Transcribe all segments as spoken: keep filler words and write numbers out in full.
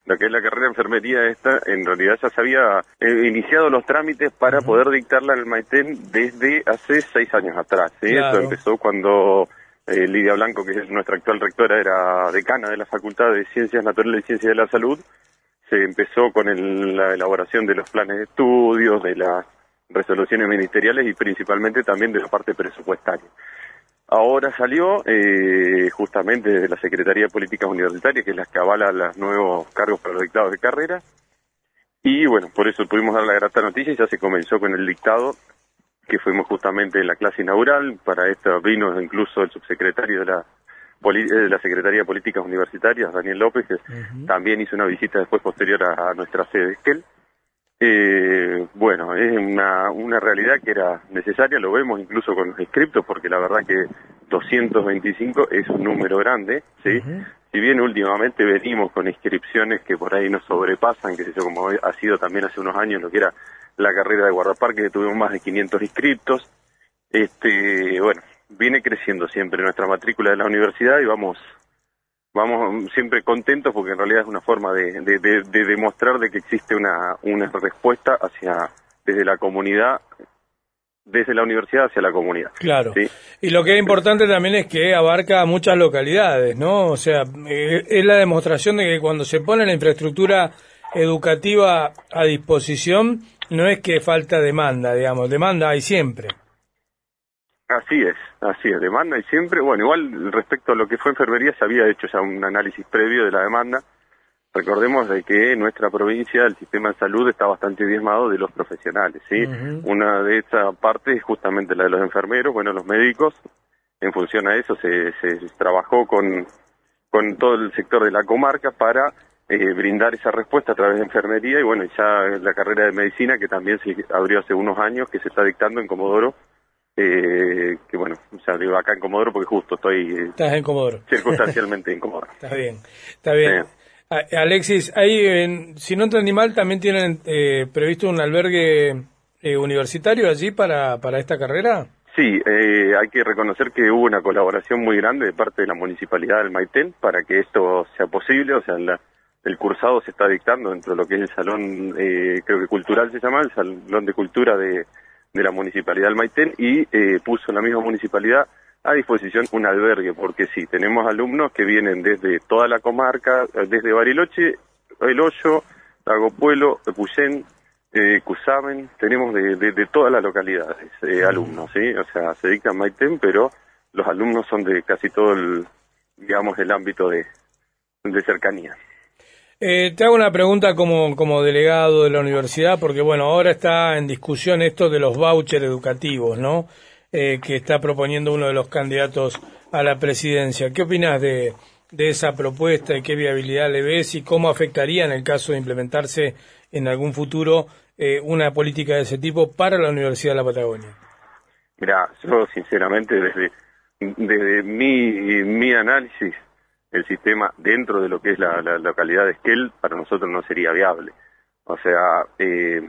lo que es la carrera de enfermería esta, en realidad ya se había eh, iniciado los trámites para uh-huh. poder dictarla en el Maitén desde hace seis años atrás, ¿sí? Claro. Esto empezó cuando eh, Lidia Blanco, que es nuestra actual rectora, era decana de la Facultad de Ciencias Naturales y Ciencias de la Salud. Se empezó con el, la elaboración de los planes de estudios, de las resoluciones ministeriales y principalmente también de la parte presupuestaria. Ahora salió eh, justamente desde la Secretaría de Políticas Universitarias, que es la que avala los nuevos cargos para los dictados de carrera, y bueno, por eso pudimos dar la grata noticia y ya se comenzó con el dictado, que fuimos justamente en la clase inaugural. Para esto vino incluso el subsecretario de la, de la Secretaría de Políticas Universitarias, Daniel López, que uh-huh. también hizo una visita después posterior a, a nuestra sede de Esquel. Eh, bueno, es una, una realidad que era necesaria, lo vemos incluso con los inscriptos, porque la verdad que doscientos veinticinco es un número grande, ¿sí? Uh-huh. Si bien últimamente venimos con inscripciones que por ahí nos sobrepasan, que sé yo, como ha sido también hace unos años lo que era la carrera de guardaparque, que tuvimos más de quinientos inscriptos, este, bueno, viene creciendo siempre nuestra matrícula de la universidad y vamos... Vamos siempre contentos porque en realidad es una forma de, de, de, de demostrar de que existe una, una respuesta hacia desde la comunidad, desde la universidad hacia la comunidad. Claro. ¿Sí? Y lo que es importante también es que abarca muchas localidades, ¿no? O sea, eh, es la demostración de que cuando se pone la infraestructura educativa a disposición, no es que falta demanda, digamos, demanda hay siempre. Así es, así es, demanda y siempre, bueno, igual respecto a lo que fue enfermería se había hecho ya un análisis previo de la demanda. Recordemos de que en nuestra provincia el sistema de salud está bastante diezmado de los profesionales, ¿sí? Uh-huh. Una de esas partes es justamente la de los enfermeros, bueno, los médicos. En función a eso se, se trabajó con, con todo el sector de la comarca para eh, brindar esa respuesta a través de enfermería y bueno, ya la carrera de medicina que también se abrió hace unos años, que se está dictando en Comodoro. Eh, que bueno, o sea, digo acá en Comodoro porque justo estoy... Eh, Estás en Comodoro. Circunstancialmente en Comodoro. Está bien, está bien. Sí. Alexis, ahí, en, si no entendí mal, también tienen eh, previsto un albergue eh, universitario allí para, para esta carrera. Sí, eh, hay que reconocer que hubo una colaboración muy grande de parte de la Municipalidad del Maitén para que esto sea posible, o sea, la, el cursado se está dictando dentro de lo que es el salón, eh, creo que cultural se llama, el salón de cultura de... de la Municipalidad del Maitén y eh, puso la misma municipalidad a disposición un albergue, porque sí, tenemos alumnos que vienen desde toda la comarca, desde Bariloche, El Hoyo, Lago Puelo, Epuyén, eh, Cusamen, tenemos de, de, de todas las localidades eh, alumnos, ¿sí? O sea, se dicta en Maitén, pero los alumnos son de casi todo el, digamos, el ámbito de, de cercanía. Eh, te hago una pregunta como, como delegado de la universidad, porque bueno, ahora está en discusión esto de los vouchers educativos, ¿no? Eh, que está proponiendo uno de los candidatos a la presidencia. ¿Qué opinas de, de esa propuesta y qué viabilidad le ves y cómo afectaría en el caso de implementarse en algún futuro eh, una política de ese tipo para la Universidad de la Patagonia? Mirá, yo sinceramente desde, desde mi, mi análisis, el sistema dentro de lo que es la, la localidad de Esquel para nosotros no sería viable. O sea, eh,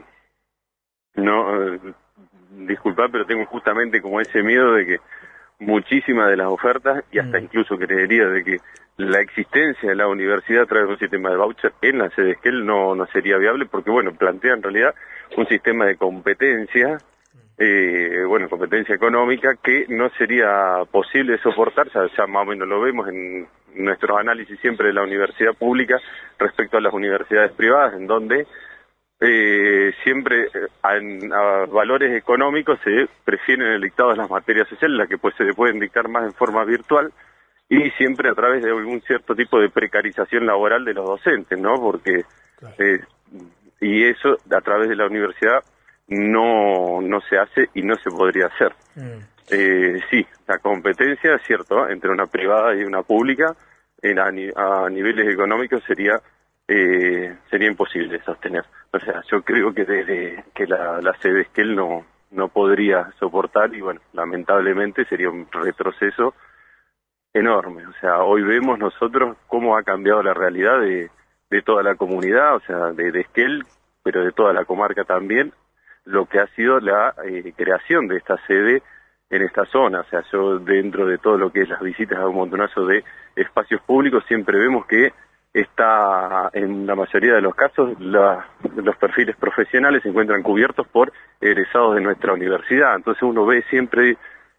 no, eh, disculpad, pero tengo justamente como ese miedo de que muchísimas de las ofertas, y hasta mm. incluso creería de que la existencia de la universidad a través de un sistema de voucher en la sede de Esquel no, no sería viable, porque bueno, plantea en realidad un sistema de competencia, eh, bueno, competencia económica que no sería posible soportar, ya, ya más o menos lo vemos en nuestros análisis siempre de la universidad pública respecto a las universidades privadas, en donde eh, siempre a, a valores económicos se prefieren el dictado de las materias sociales, las que pues se pueden dictar más en forma virtual, y siempre a través de algún cierto tipo de precarización laboral de los docentes, ¿no? Porque claro. eh, y eso a través de la universidad no no se hace y no se podría hacer. Mm. Eh, sí, la competencia, es cierto, entre una privada y una pública, en a, a niveles económicos sería eh, sería imposible de sostener. O sea, yo creo que desde que la, la sede Esquel no no podría soportar y bueno, lamentablemente sería un retroceso enorme. O sea, hoy vemos nosotros cómo ha cambiado la realidad de, de toda la comunidad, o sea, de, de Esquel, pero de toda la comarca también, lo que ha sido la eh, creación de esta sede en esta zona. O sea, yo dentro de todo lo que es las visitas a un montonazo de espacios públicos siempre vemos que está, en la mayoría de los casos, la, los perfiles profesionales se encuentran cubiertos por egresados de nuestra universidad. Entonces uno ve siempre,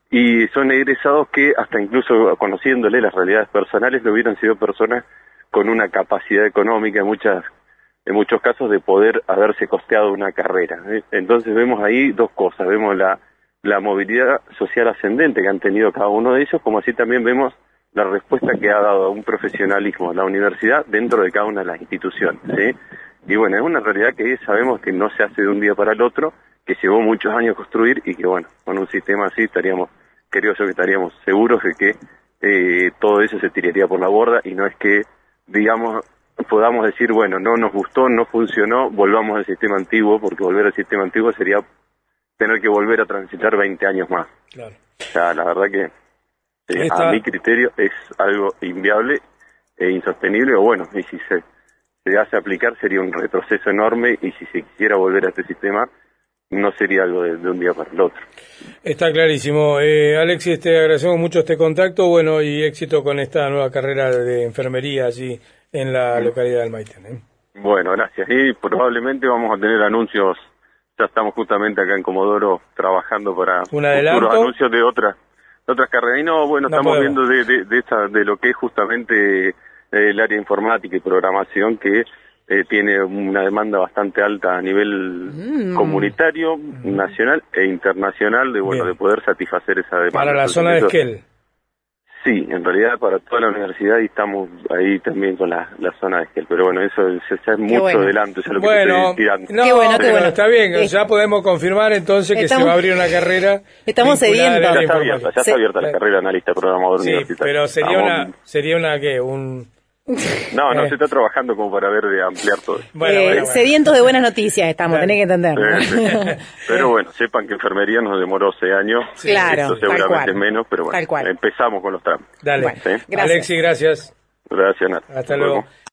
y son egresados que hasta incluso conociéndole las realidades personales, no hubieran sido personas con una capacidad económica en muchas en muchos casos de poder haberse costeado una carrera. Entonces vemos ahí dos cosas, vemos la, la movilidad social ascendente que han tenido cada uno de ellos, como así también vemos la respuesta que ha dado un profesionalismo la universidad dentro de cada una de las instituciones, ¿sí? Y bueno, es una realidad que sabemos que no se hace de un día para el otro, que llevó muchos años construir y que bueno, con un sistema así estaríamos, creo yo que estaríamos seguros de que eh, todo eso se tiraría por la borda y no es que, digamos, podamos decir, bueno, no nos gustó, no funcionó, volvamos al sistema antiguo, porque volver al sistema antiguo sería tener que volver a transitar veinte años más. Claro. O sea, la verdad que eh, a mi criterio es algo inviable e insostenible, o bueno, y si se, se hace aplicar sería un retroceso enorme, y si se quisiera volver a este sistema, no sería algo de, de un día para el otro. Está clarísimo. Eh, Alexis, te agradecemos mucho este contacto, bueno, y éxito con esta nueva carrera de enfermería allí en la localidad del Maitén, ¿eh? Bueno, gracias. Y probablemente vamos a tener anuncios, ya estamos justamente acá en Comodoro trabajando para ¿Un adelanto? futuros anuncios de otras de otras carreras. Y no, bueno, no estamos podemos. viendo de, de, de, esta, de lo que es justamente el área informática y programación, que eh, tiene una demanda bastante alta a nivel mm. comunitario, mm. nacional e internacional, de bueno Bien. de poder satisfacer esa demanda. Para la zona de Esquel. Sí, en realidad para toda la universidad, y estamos ahí también con la, la zona de Esquel, pero bueno, eso ya es mucho bueno. adelante, eso es lo bueno, que estoy tirando. No, qué bueno, qué bueno. Está bien, eh, ya podemos confirmar entonces que estamos, se va a abrir una carrera. Estamos sedientos. Ya está abierta, ya está abierta la carrera de analista programador sí, universitario. Pero sería estamos, una, sería una, ¿qué? Un... No, no, eh. se está trabajando como para ver de ampliar todo. Bueno, eh, bueno, bueno. Sedientos de buenas noticias estamos, tenés que entender. Sí, sí. Pero bueno, sepan que enfermería nos demoró seis años. Sí. Claro, esto seguramente es menos, pero bueno, empezamos con los trámites. Dale. Bueno, ¿sí? Gracias. Alexis, gracias. Gracias, Nat. Hasta luego. luego.